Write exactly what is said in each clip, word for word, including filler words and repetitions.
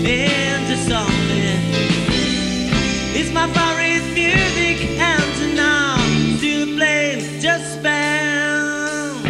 into something. It's my favorite music, and now still playing, just spell.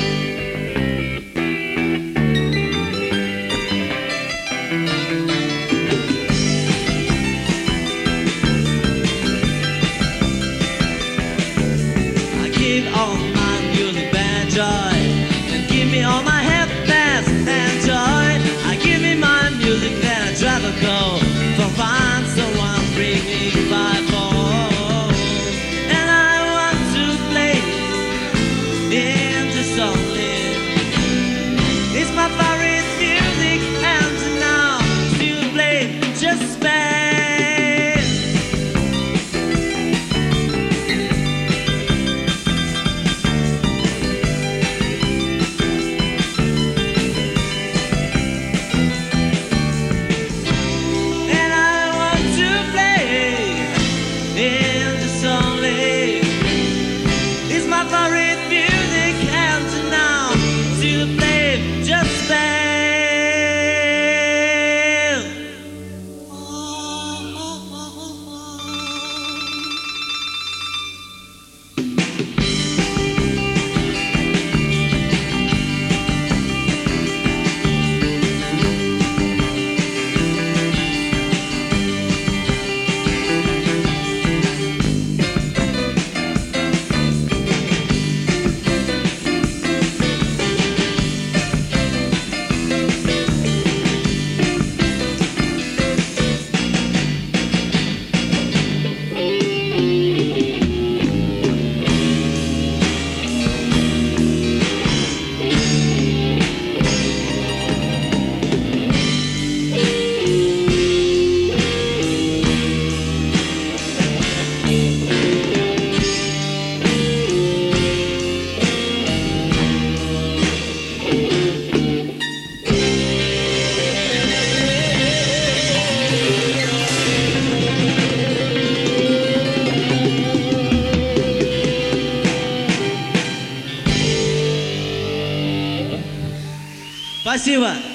I give all my music bad joy, and give me all my happiness and joy. I give me my music, then I try to go for find someone bring me by phone. And I want to play into something. It's my favorite music, and now still play, just spell. Спасибо.